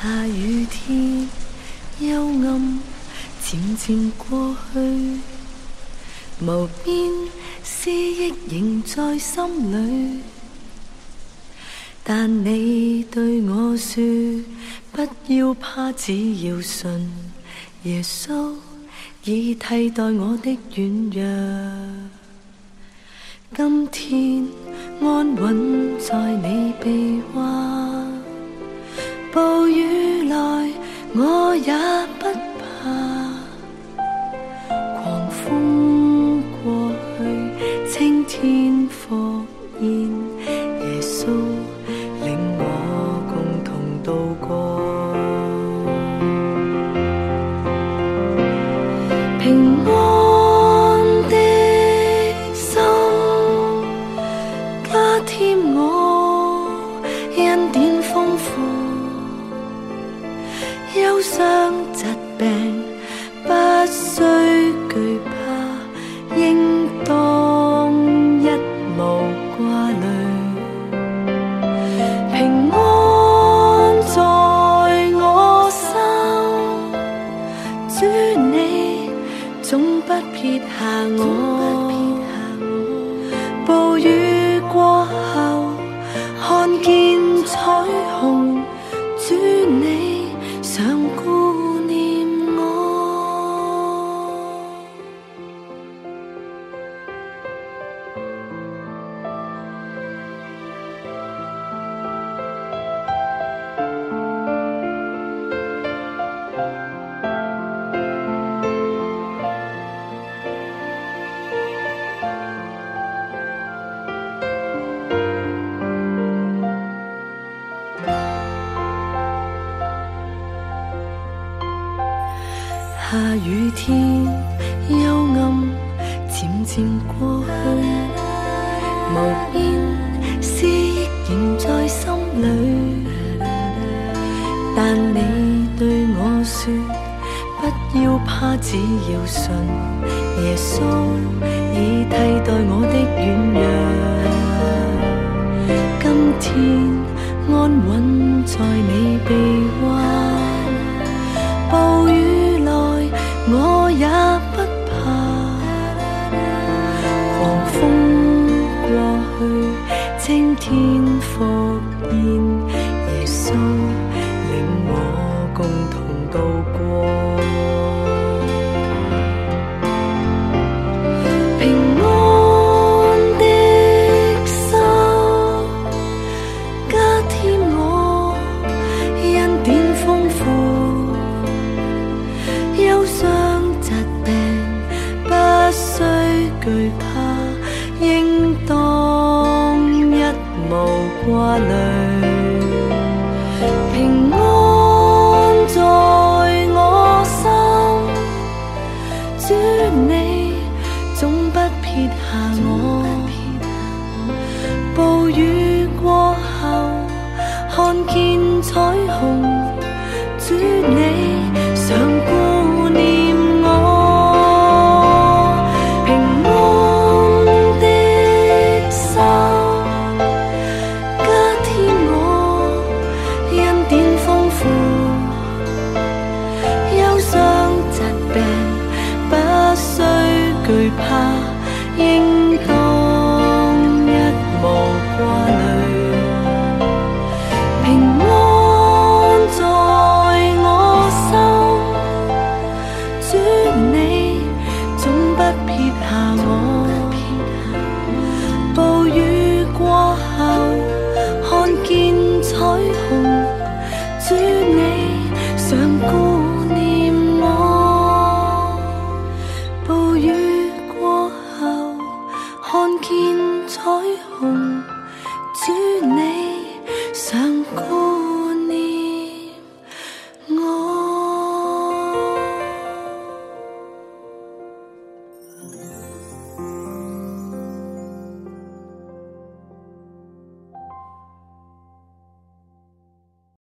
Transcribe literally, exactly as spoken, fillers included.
下雨天，幽暗渐渐过去，无边思忆仍在心里。但你对我说，不要怕，只要信耶稣已替代我的软弱。今天安稳在你臂弯，暴雨来我也不怕，狂风过去，青天复现，耶稣领我共同渡過。平安的心加添我恩典豐富，憂傷疾病不需懼怕，應當一無掛慮。平安在我心，主你總不撇下我。暴雨過後看見彩虹，主你常顧念我。下雨天，幽暗漸漸過去，無邊思憶仍在心裏。但你對我說，不要怕，只要信耶穌已替代我的軟弱。今天安穩在你臂彎，暴雨我也不怕，狂風過去，青天復現，耶穌領我共同渡過。平安的心加添我恩典豐富，憂傷疾病不需懼怕，應當一無掛慮。平安在我心，主你總不撇下我。暴雨過後看見彩虹，主你常顧念我。平安的心加添我恩典豐富，憂傷疾病不需懼怕，應